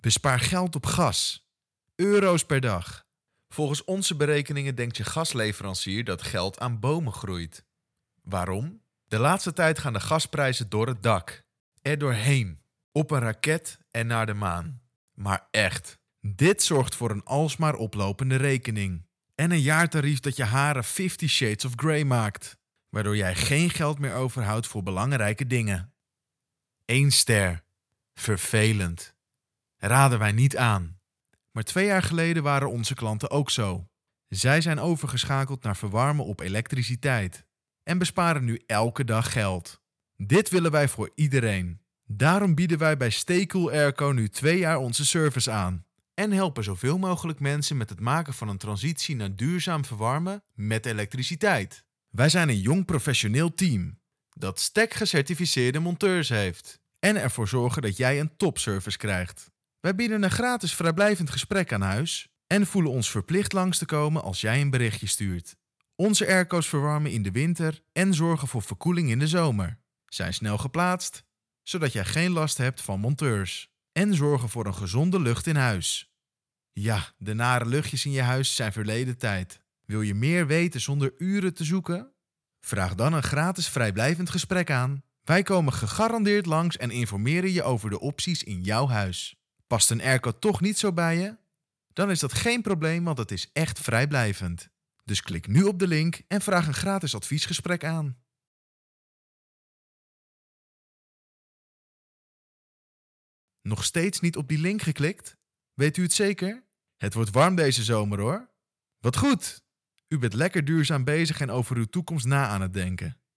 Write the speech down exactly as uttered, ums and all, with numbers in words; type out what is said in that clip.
Bespaar geld op gas. Euro's per dag. Volgens onze berekeningen denkt je gasleverancier dat geld aan bomen groeit. Waarom? De laatste tijd gaan de gasprijzen door het dak. Er doorheen. Op een raket en naar de maan. Maar echt. Dit zorgt voor een alsmaar oplopende rekening. En een jaartarief dat je haren Fifty Shades of Grey maakt. Waardoor jij geen geld meer overhoudt voor belangrijke dingen. Eén ster. Vervelend. Raden wij niet aan. Maar twee jaar geleden waren onze klanten ook zo. Zij zijn overgeschakeld naar verwarmen op elektriciteit. En besparen nu elke dag geld. Dit willen wij voor iedereen. Daarom bieden wij bij Staycool Airco nu twee jaar onze service aan. En helpen zoveel mogelijk mensen met het maken van een transitie naar duurzaam verwarmen met elektriciteit. Wij zijn een jong professioneel team dat S T E C gecertificeerde monteurs heeft. En ervoor zorgen dat jij een topservice krijgt. Wij bieden een gratis vrijblijvend gesprek aan huis en voelen ons verplicht langs te komen als jij een berichtje stuurt. Onze airco's verwarmen in de winter en zorgen voor verkoeling in de zomer. Zijn snel geplaatst, zodat jij geen last hebt van monteurs. En zorgen voor een gezonde lucht in huis. Ja, de nare luchtjes in je huis zijn verleden tijd. Wil je meer weten zonder uren te zoeken? Vraag dan een gratis vrijblijvend gesprek aan. Wij komen gegarandeerd langs en informeren je over de opties in jouw huis. Past een airco toch niet zo bij je? Dan is dat geen probleem, want het is echt vrijblijvend. Dus klik nu op de link en vraag een gratis adviesgesprek aan. Nog steeds niet op die link geklikt? Weet u het zeker? Het wordt warm deze zomer hoor. Wat goed! U bent lekker duurzaam bezig en over uw toekomst na aan het denken.